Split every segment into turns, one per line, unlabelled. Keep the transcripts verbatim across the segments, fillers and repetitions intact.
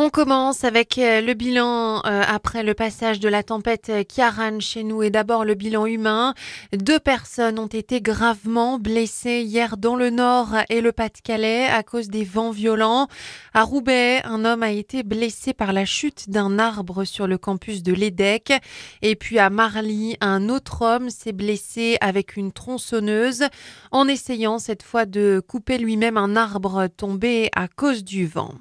On commence avec euh, le bilan euh, après le passage de la tempête euh, Ciarán chez nous et d'abord le bilan humain. Deux personnes ont été gravement blessées hier dans le Nord et le Pas-de-Calais à cause des vents violents. À Roubaix, un homme a été blessé par la chute d'un arbre sur le campus de l'E D E C. Et puis à Marly, un autre homme s'est blessé avec une tronçonneuse en essayant cette fois de couper lui-même un arbre tombé à cause du vent.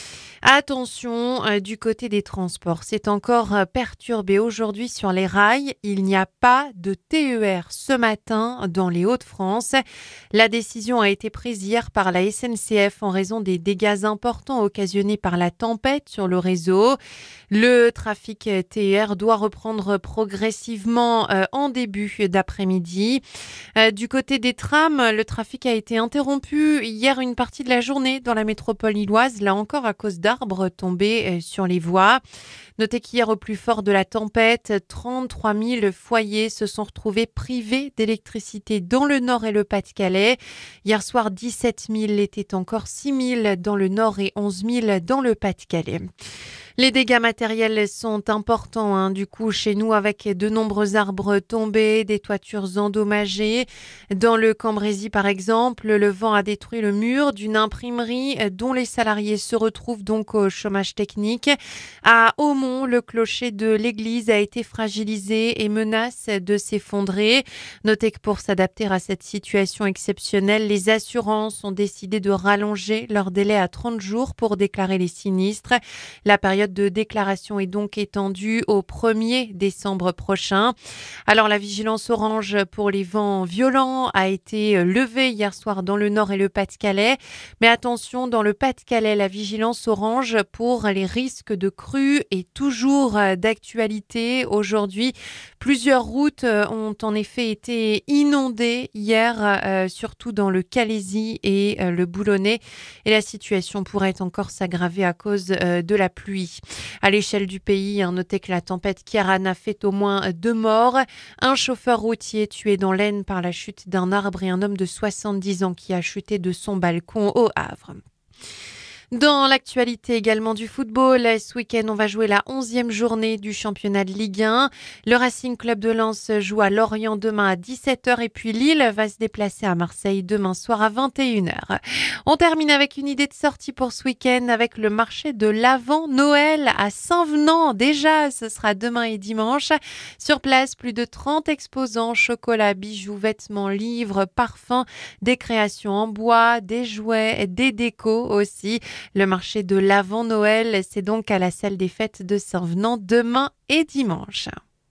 Attention, euh, du côté des transports, c'est encore euh, perturbé aujourd'hui sur les rails. Il n'y a pas de T E R ce matin dans les Hauts-de-France. La décision a été prise hier par la S N C F en raison des dégâts importants occasionnés par la tempête sur le réseau. Le trafic T E R doit reprendre progressivement euh, en début d'après-midi. Euh, du côté des trams, le trafic a été interrompu hier une partie de la journée dans la métropole lilloise, là encore à cause d'arbres tombés sur les voies. Notez qu'hier, au plus fort de la tempête, trente-trois mille foyers se sont retrouvés privés d'électricité dans le Nord et le Pas-de-Calais. Hier soir, dix-sept mille l'étaient encore, six mille dans le Nord et onze mille dans le Pas-de-Calais. Les dégâts matériels sont importants, hein, du coup, chez nous, avec de nombreux arbres tombés, des toitures endommagées. Dans le Cambrésis, par exemple, le vent a détruit le mur d'une imprimerie dont les salariés se retrouvent donc au chômage technique. À Aumont, le clocher de l'église a été fragilisé et menace de s'effondrer. Notez que pour s'adapter à cette situation exceptionnelle, les assurances ont décidé de rallonger leur délai à trente jours pour déclarer les sinistres. La période de déclaration est donc étendue au premier décembre prochain. Alors la vigilance orange pour les vents violents a été levée hier soir dans le Nord et le Pas-de-Calais. Mais attention, dans le Pas-de-Calais, la vigilance orange pour les risques de crues est toujours d'actualité aujourd'hui. Plusieurs routes ont en effet été inondées hier, euh, surtout dans le Calaisis et euh, le Boulonnais. Et la situation pourrait encore s'aggraver à cause euh, de la pluie. À l'échelle du pays, hein, notez que la tempête Ciarán a fait au moins deux morts. Un chauffeur routier tué dans l'Aisne par la chute d'un arbre et un homme de soixante-dix ans qui a chuté de son balcon au Havre. Dans l'actualité également du football, ce week-end, on va jouer la onzième journée du championnat de Ligue un. Le Racing Club de Lens joue à Lorient demain à dix-sept heures et puis Lille va se déplacer à Marseille demain soir à vingt et une heures. On termine avec une idée de sortie pour ce week-end avec le marché de l'Avent Noël à Saint-Venant. Déjà, ce sera demain et dimanche. Sur place, plus de trente exposants, chocolat, bijoux, vêtements, livres, parfums, des créations en bois, des jouets, des décos aussi. Le marché de l'Avent Noël, c'est donc à la salle des fêtes de Saint-Venant demain et dimanche.